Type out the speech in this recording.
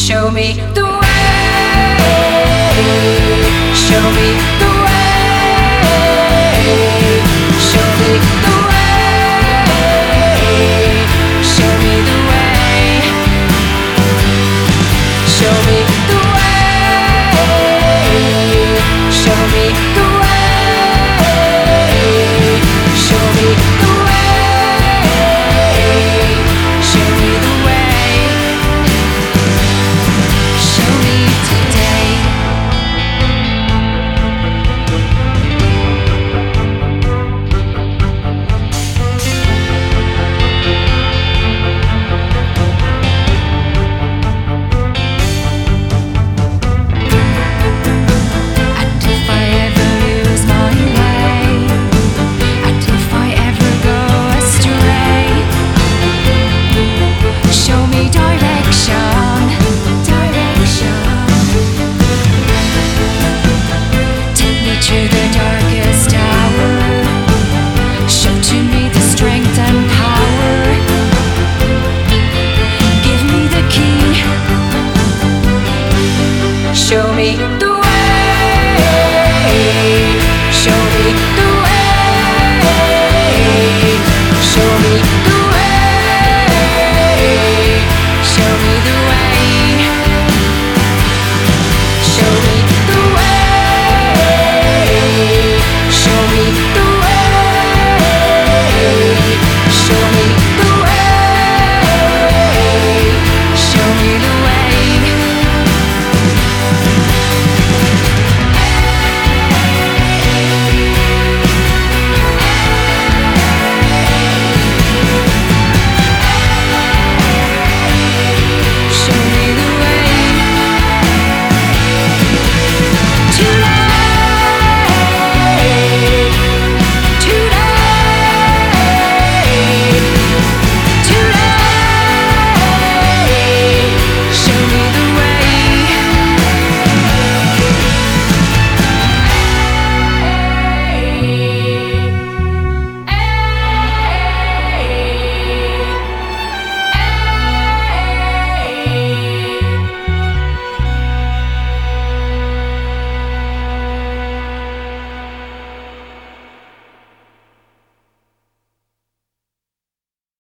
Show me the way. Show me the way. Show me the way. Show me the way. Show me the way. Show me the way. Show me the way. Show me the way. Show me today. And if I ever lose my way, and if I ever go astray, show me direction, direction. Take me to the darkest hour. Show to me the strength and power. Give me the key. Show me the